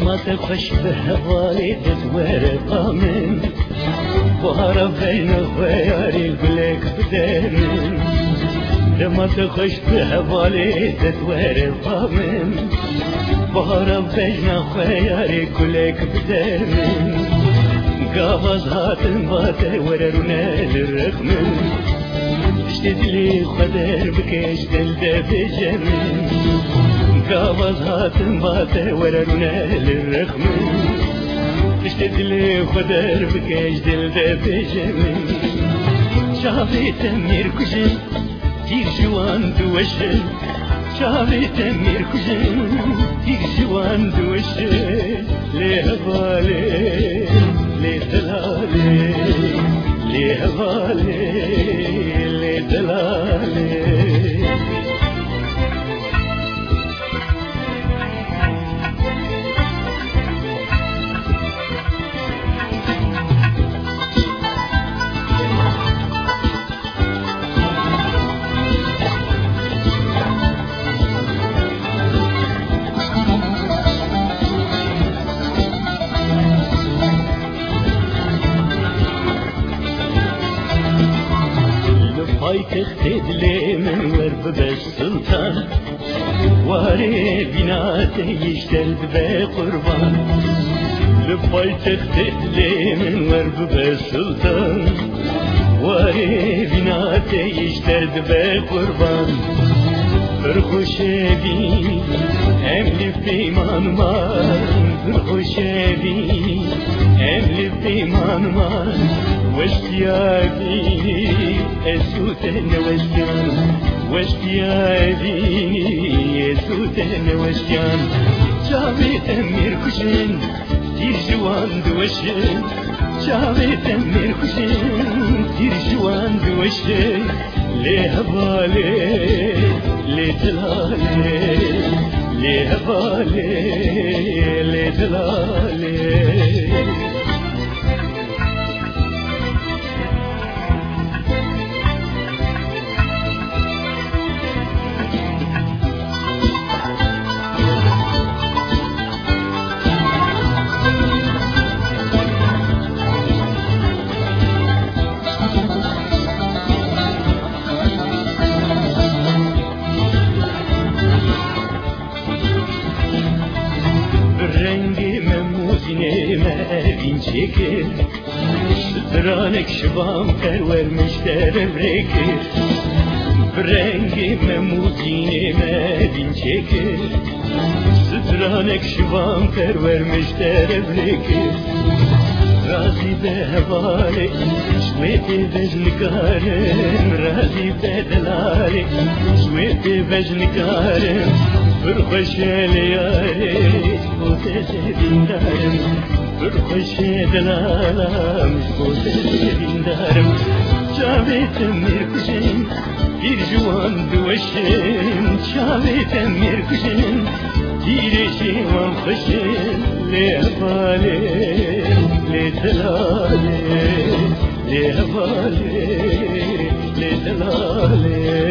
لما تخش بهوالي تتورط من بهار بين خياري البلك بدرن لما تخش بهوالي تتورط من بهار بين خياري كلك بدرن قافز هاتن باتي وررونا للرخمن اشتدلي خدر بكيش دلده بجمن قافز هاتن باتي وررونا للرخمن اشتدلي خدر بكيش دلده بجمن شافي تمير كجن تير جوان دوشن شافي تمير كجن تير جوان دوشن ليه بالي ليه دلالي ليه بالي ليه دلالي هاي تختد لي من ورب بالسلطان واري بناتي يشتل بقربان لباي تختد لي من ورب بالسلطان واري بناتي يشتل بقربان برخوشبي املي بيمان مان برخوشبي املي بيمان مان واشتياقي اسوتن واشتيان واشتياقي اسوتن واشتيان جابي تمير كشن تير جوان دوشن جابي تمير كشن تير جوان دوشن ليه بالي ليه دلالي ليه بالي ليه دلالي çekir Şıtıranek şıvam pervermiş derevrekir Rengime muzinime bin çekir Şıtıranek şıvam pervermiş derevrekir Razi behvale şveti vejnikarım Razi bedelare şveti vejnikarım Fırkhoşeli yare şkote sevindarım Fırkhoşe delalam şkote sevindarım Çavetem mirkuşen bir juan dueşen Çavetem mirkuşen bir juan kuşen Le vale le delale le vale le delale